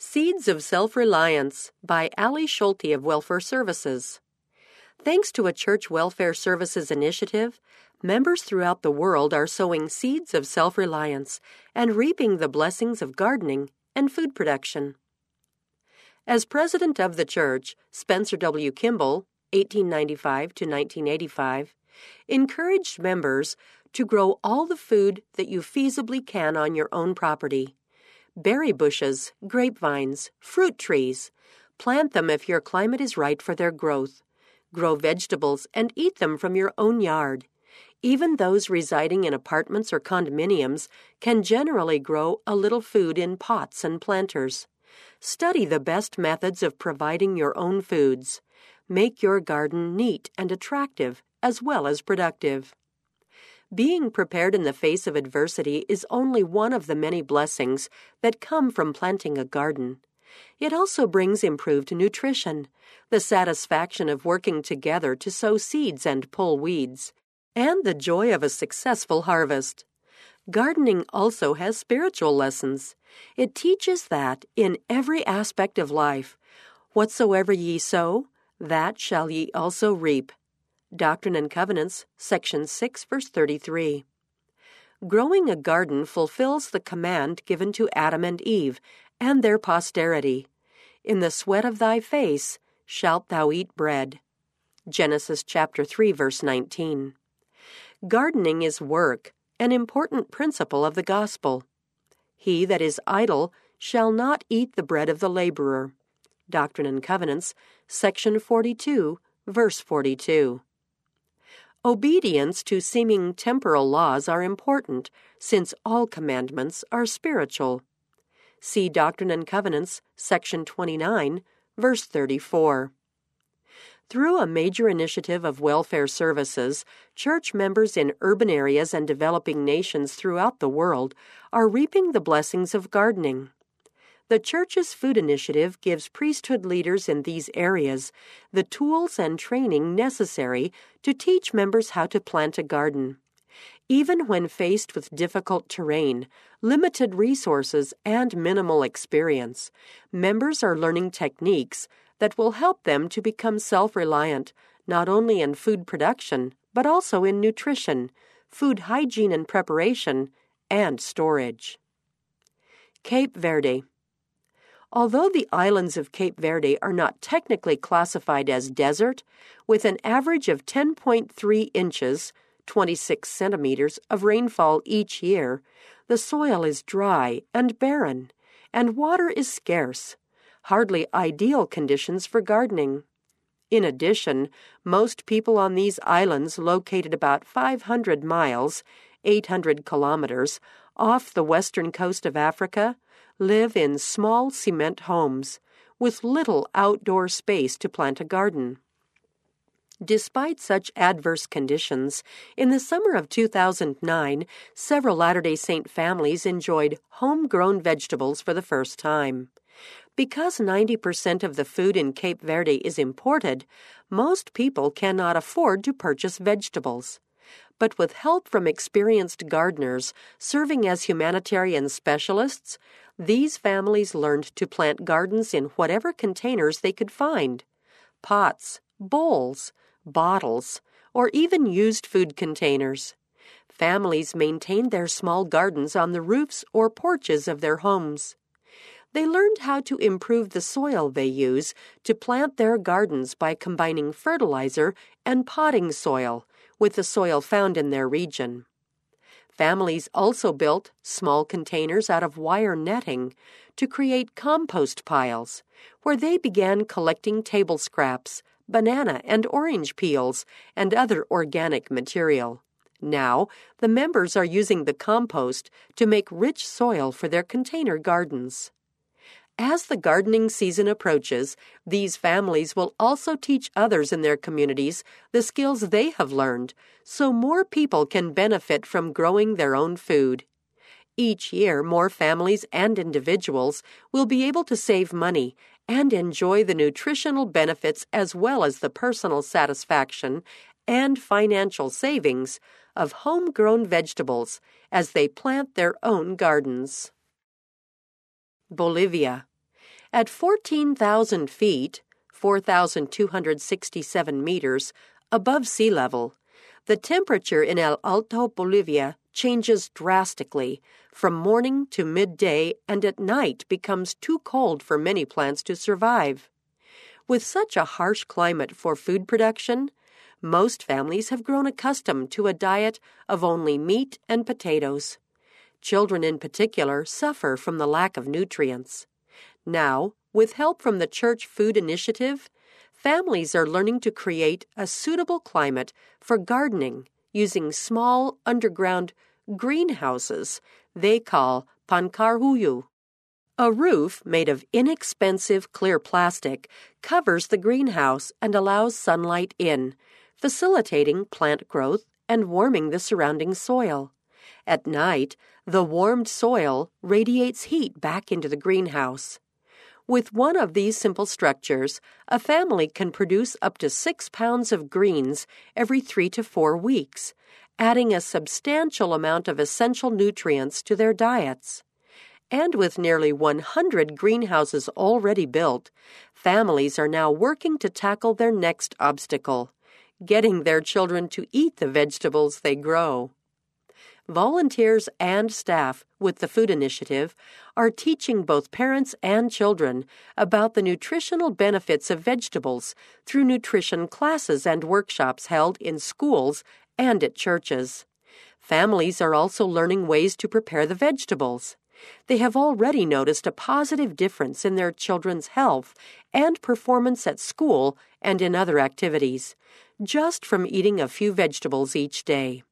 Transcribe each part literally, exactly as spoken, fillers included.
Seeds of Self-Reliance by Allie Schulte of Welfare Services. Thanks to a Church Welfare Services initiative, members throughout the world are sowing seeds of self-reliance and reaping the blessings of gardening and food production. As president of the church, Spencer W. Kimball, eighteen ninety-five to nineteen eighty-five, encouraged members to grow all the food that you feasibly can on your own property. Berry bushes, grapevines, fruit trees. Plant them if your climate is right for their growth. Grow vegetables and eat them from your own yard. Even those residing in apartments or condominiums can generally grow a little food in pots and planters. Study the best methods of providing your own foods. Make your garden neat and attractive as well as productive. Being prepared in the face of adversity is only one of the many blessings that come from planting a garden. It also brings improved nutrition, the satisfaction of working together to sow seeds and pull weeds, and the joy of a successful harvest. Gardening also has spiritual lessons. It teaches that, in every aspect of life, whatsoever ye sow, that shall ye also reap. Doctrine and Covenants, Section six, verse thirty-three. Growing a garden fulfills the command given to Adam and Eve and their posterity. In the sweat of thy face shalt thou eat bread. Genesis chapter three, verse nineteen. Gardening is work, an important principle of the gospel. He that is idle shall not eat the bread of the laborer. Doctrine and Covenants, Section forty-two, verse forty-two. Obedience to seeming temporal laws are important, since all commandments are spiritual. See Doctrine and Covenants, Section twenty-nine, verse thirty-four. Through a major initiative of welfare services, church members in urban areas and developing nations throughout the world are reaping the blessings of gardening. The Church's food initiative gives priesthood leaders in these areas the tools and training necessary to teach members how to plant a garden. Even when faced with difficult terrain, limited resources, and minimal experience, members are learning techniques that will help them to become self-reliant, not only in food production, but also in nutrition, food hygiene and preparation, and storage. Cape Verde. Although the islands of Cape Verde are not technically classified as desert, with an average of ten point three inches, twenty-six centimeters, of rainfall each year, the soil is dry and barren, and water is scarce, hardly ideal conditions for gardening. In addition, most people on these islands, located about five hundred miles, eight hundred kilometers, off the western coast of Africa, live in small cement homes with little outdoor space to plant a garden. Despite such adverse conditions, in the summer of two thousand nine, several Latter-day Saint families enjoyed homegrown vegetables for the first time. Because ninety percent of the food in Cape Verde is imported, most people cannot afford to purchase vegetables. But with help from experienced gardeners serving as humanitarian specialists, these families learned to plant gardens in whatever containers they could find: pots, bowls, bottles, or even used food containers. Families maintained their small gardens on the roofs or porches of their homes. They learned how to improve the soil they use to plant their gardens by combining fertilizer and potting soil with the soil found in their region. Families also built small containers out of wire netting to create compost piles, where they began collecting table scraps, banana and orange peels, and other organic material. Now, the members are using the compost to make rich soil for their container gardens. As the gardening season approaches, these families will also teach others in their communities the skills they have learned, so more people can benefit from growing their own food. Each year, more families and individuals will be able to save money and enjoy the nutritional benefits as well as the personal satisfaction and financial savings of homegrown vegetables as they plant their own gardens. Bolivia. At fourteen thousand feet, four thousand two hundred sixty-seven meters, above sea level, the temperature in El Alto, Bolivia, changes drastically from morning to midday, and at night becomes too cold for many plants to survive. With such a harsh climate for food production, most families have grown accustomed to a diet of only meat and potatoes. Children in particular suffer from the lack of nutrients. Now, with help from the Church Food Initiative, families are learning to create a suitable climate for gardening using small underground greenhouses they call pancarhuyu. A roof made of inexpensive clear plastic covers the greenhouse and allows sunlight in, facilitating plant growth and warming the surrounding soil. At night, the warmed soil radiates heat back into the greenhouse. With one of these simple structures, a family can produce up to six pounds of greens every three to four weeks, adding a substantial amount of essential nutrients to their diets. And with nearly one hundred greenhouses already built, families are now working to tackle their next obstacle, getting their children to eat the vegetables they grow. Volunteers and staff with the Food Initiative are teaching both parents and children about the nutritional benefits of vegetables through nutrition classes and workshops held in schools and at churches. Families are also learning ways to prepare the vegetables. They have already noticed a positive difference in their children's health and performance at school and in other activities, just from eating a few vegetables each day.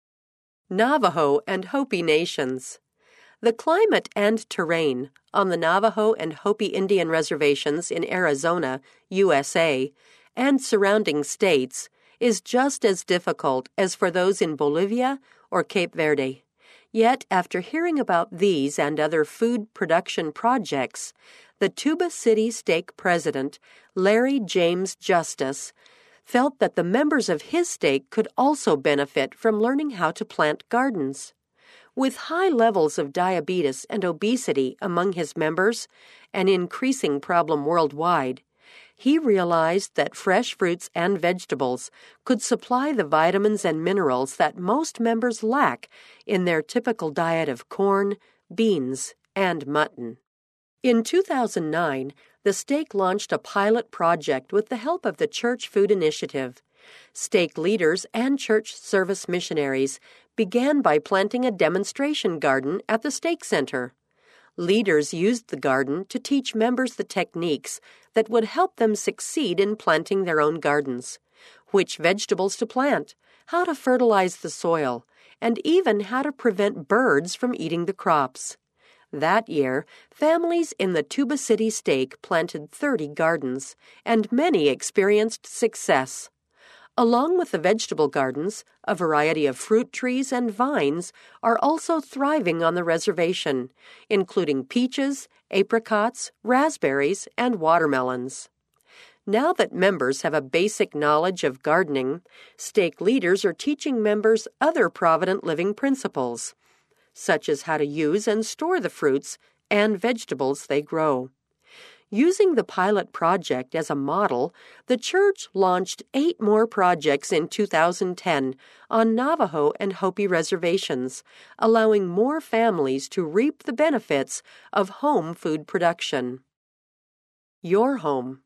Navajo and Hopi Nations. The climate and terrain on the Navajo and Hopi Indian reservations in Arizona, U S A, and surrounding states is just as difficult as for those in Bolivia or Cape Verde. Yet, after hearing about these and other food production projects, the Tuba City Stake president, Larry James Justice, felt that the members of his stake could also benefit from learning how to plant gardens. With high levels of diabetes and obesity among his members, an increasing problem worldwide, he realized that fresh fruits and vegetables could supply the vitamins and minerals that most members lack in their typical diet of corn, beans, and mutton. In two thousand nine, the stake launched a pilot project with the help of the Church Food Initiative. Stake leaders and church service missionaries began by planting a demonstration garden at the stake center. Leaders used the garden to teach members the techniques that would help them succeed in planting their own gardens, which vegetables to plant, how to fertilize the soil, and even how to prevent birds from eating the crops. That year, families in the Tuba City Stake planted thirty gardens, and many experienced success. Along with the vegetable gardens, a variety of fruit trees and vines are also thriving on the reservation, including peaches, apricots, raspberries, and watermelons. Now that members have a basic knowledge of gardening, stake leaders are teaching members other Provident Living principles, such as how to use and store the fruits and vegetables they grow. Using the pilot project as a model, the church launched eight more projects in two thousand ten on Navajo and Hopi reservations, allowing more families to reap the benefits of home food production. Your home.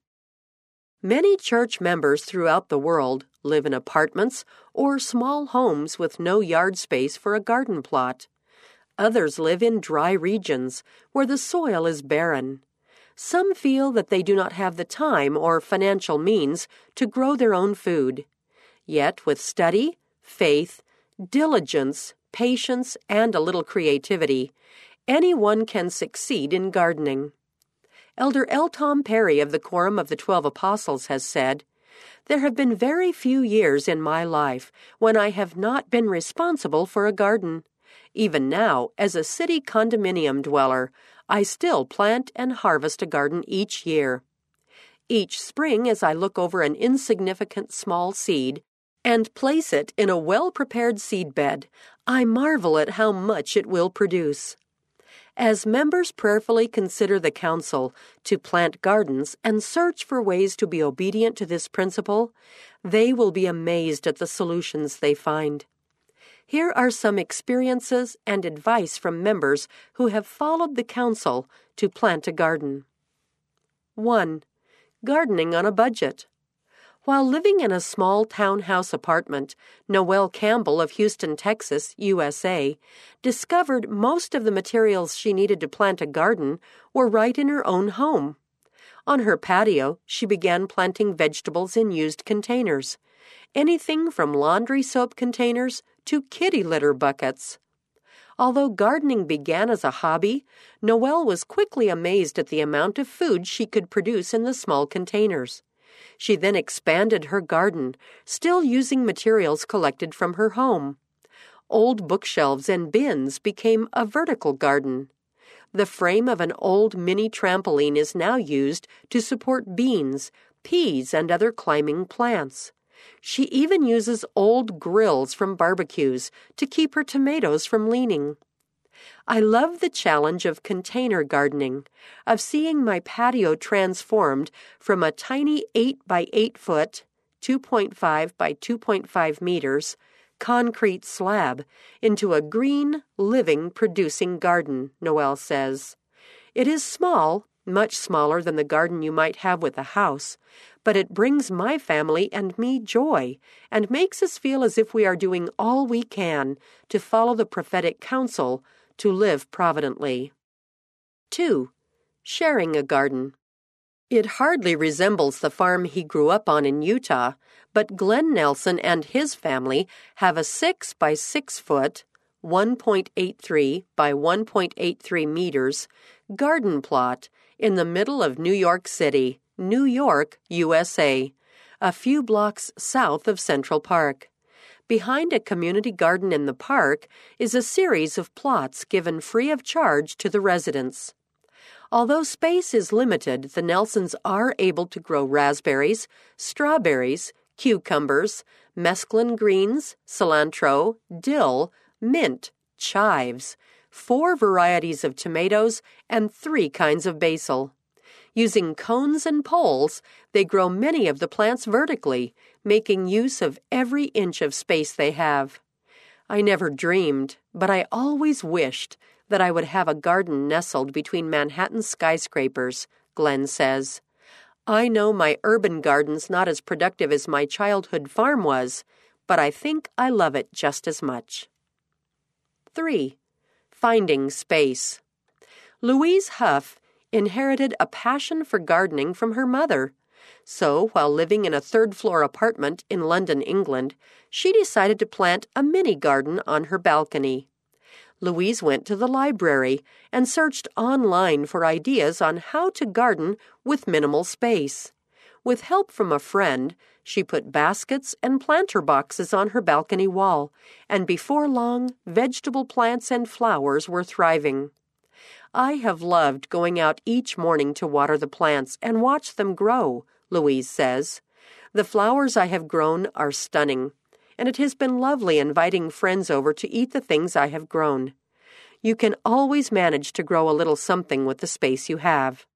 Many church members throughout the world live in apartments or small homes with no yard space for a garden plot. Others live in dry regions where the soil is barren. Some feel that they do not have the time or financial means to grow their own food. Yet with study, faith, diligence, patience, and a little creativity, anyone can succeed in gardening. Elder L. Tom Perry of the Quorum of the Twelve Apostles has said, "There have been very few years in my life when I have not been responsible for a garden. Even now, as a city condominium dweller, I still plant and harvest a garden each year. Each spring, as I look over an insignificant small seed and place it in a well-prepared seed bed, I marvel at how much it will produce. As members prayerfully consider the counsel to plant gardens and search for ways to be obedient to this principle, they will be amazed at the solutions they find. Here are some experiences and advice from members who have followed the counsel to plant a garden. one. Gardening on a budget. While living in a small townhouse apartment, Noelle Campbell of Houston, Texas, U S A, discovered most of the materials she needed to plant a garden were right in her own home. On her patio, she began planting vegetables in used containers, anything from laundry soap containers to kitty litter buckets. Although gardening began as a hobby, Noelle was quickly amazed at the amount of food she could produce in the small containers. She then expanded her garden, still using materials collected from her home. Old bookshelves and bins became a vertical garden. The frame of an old mini trampoline is now used to support beans, peas, and other climbing plants. She even uses old grills from barbecues to keep her tomatoes from leaning. I love the challenge of container gardening, of seeing my patio transformed from a tiny eight by eight foot, two point five by two point five meters, concrete slab into a green, living, producing garden, Noelle says. It is small, much smaller than the garden you might have with a house, but it brings my family and me joy and makes us feel as if we are doing all we can to follow the prophetic counsel to live providently. two. Sharing a garden. It hardly resembles the farm he grew up on in Utah, but Glenn Nelson and his family have a six by six foot, one point eight three by one point eight three meters, garden plot in the middle of New York City, New York, U S A, a few blocks south of Central Park. Behind a community garden in the park is a series of plots given free of charge to the residents. Although space is limited, the Nelsons are able to grow raspberries, strawberries, cucumbers, mesclun greens, cilantro, dill, mint, chives, four varieties of tomatoes, and three kinds of basil. Using cones and poles, they grow many of the plants vertically, making use of every inch of space they have. I never dreamed, but I always wished that I would have a garden nestled between Manhattan skyscrapers, Glenn says. I know my urban garden's not as productive as my childhood farm was, but I think I love it just as much. three. Finding space. Louise Huff inherited a passion for gardening from her mother. So, while living in a third-floor apartment in London, England, she decided to plant a mini garden on her balcony. Louise went to the library and searched online for ideas on how to garden with minimal space. With help from a friend, she put baskets and planter boxes on her balcony wall, and before long, vegetable plants and flowers were thriving. I have loved going out each morning to water the plants and watch them grow, Louise says. The flowers I have grown are stunning, and it has been lovely inviting friends over to eat the things I have grown. You can always manage to grow a little something with the space you have.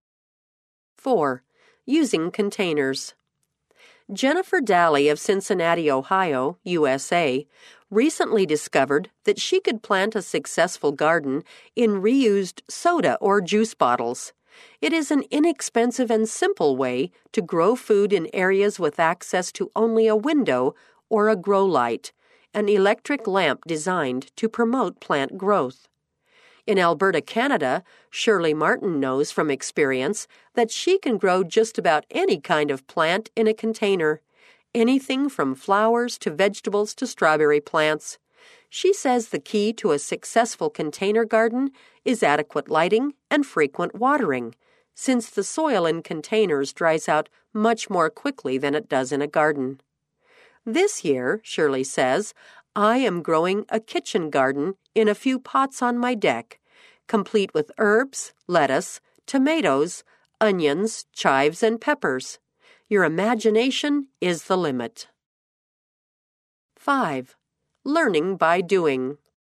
four. Using containers. Jennifer Daly of Cincinnati, Ohio, U S A, recently discovered that she could plant a successful garden in reused soda or juice bottles. It is an inexpensive and simple way to grow food in areas with access to only a window or a grow light, an electric lamp designed to promote plant growth. In Alberta, Canada, Shirley Martin knows from experience that she can grow just about any kind of plant in a container, anything from flowers to vegetables to strawberry plants. She says the key to a successful container garden is adequate lighting and frequent watering, since the soil in containers dries out much more quickly than it does in a garden. This year, Shirley says, I am growing a kitchen garden in a few pots on my deck, complete with herbs, lettuce, tomatoes, onions, chives, and peppers. Your imagination is the limit. five. Learning by doing.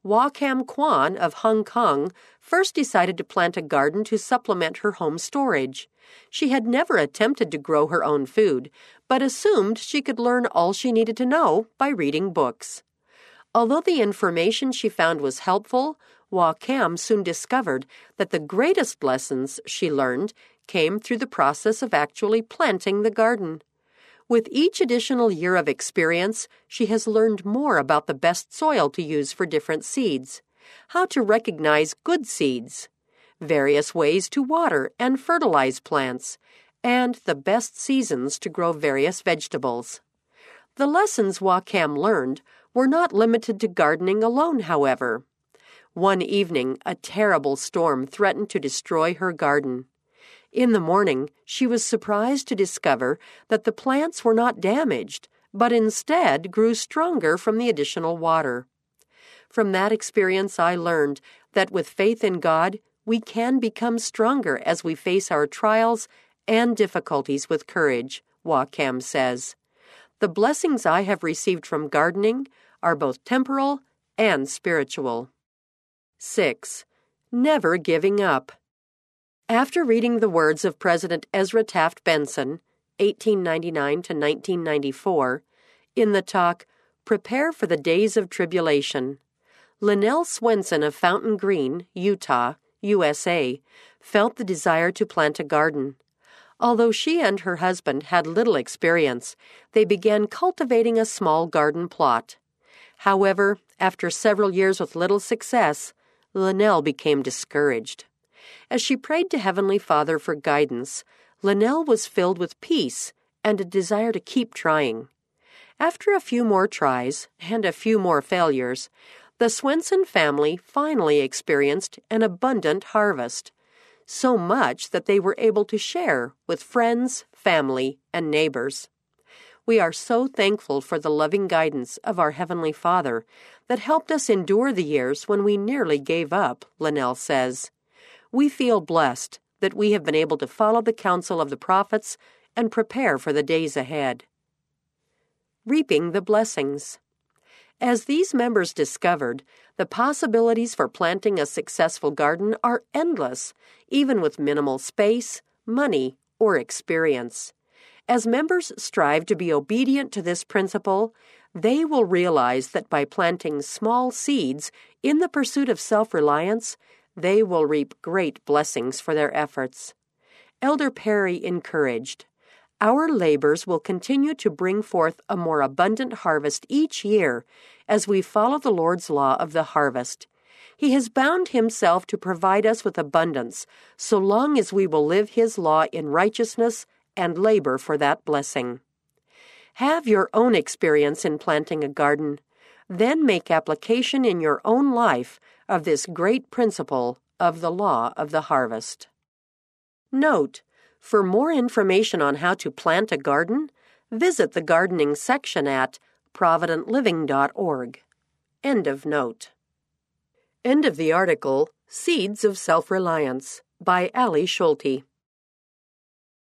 Wah Kam Kwan of Hong Kong first decided to plant a garden to supplement her home storage. She had never attempted to grow her own food, but assumed she could learn all she needed to know by reading books. Although the information she found was helpful, Wah Kam soon discovered that the greatest lessons she learned came through the process of actually planting the garden. With each additional year of experience, she has learned more about the best soil to use for different seeds, how to recognize good seeds, various ways to water and fertilize plants, and the best seasons to grow various vegetables. The lessons Wah Kam learned were not limited to gardening alone, however. One evening, a terrible storm threatened to destroy her garden. In the morning, she was surprised to discover that the plants were not damaged, but instead grew stronger from the additional water. From that experience, I learned that with faith in God, we can become stronger as we face our trials and difficulties with courage, Wah Kam says. The blessings I have received from gardening are both temporal and spiritual. six. Never giving up. After reading the words of President Ezra Taft Benson, eighteen ninety-nine to nineteen ninety-four, in the talk, Prepare for the Days of Tribulation, Linnell Swenson of Fountain Green, Utah, U S A, felt the desire to plant a garden. Although she and her husband had little experience, they began cultivating a small garden plot. However, after several years with little success, Linnell became discouraged. As she prayed to Heavenly Father for guidance, Linnell was filled with peace and a desire to keep trying. After a few more tries and a few more failures, the Swenson family finally experienced an abundant harvest, so much that they were able to share with friends, family, and neighbors. We are so thankful for the loving guidance of our Heavenly Father that helped us endure the years when we nearly gave up, Linnell says. We feel blessed that we have been able to follow the counsel of the prophets and prepare for the days ahead. Reaping the blessings. As these members discovered, the possibilities for planting a successful garden are endless, even with minimal space, money, or experience. As members strive to be obedient to this principle, they will realize that by planting small seeds in the pursuit of self-reliance, they will reap great blessings for their efforts. Elder Perry encouraged, Our labors will continue to bring forth a more abundant harvest each year as we follow the Lord's law of the harvest. He has bound himself to provide us with abundance so long as we will live his law in righteousness and labor for that blessing. Have your own experience in planting a garden, then make application in your own life of this great principle of the law of the harvest. Note, for more information on how to plant a garden, visit the gardening section at provident living dot org. End of note. End of the article, Seeds of Self-Reliance, by Ali Schulte.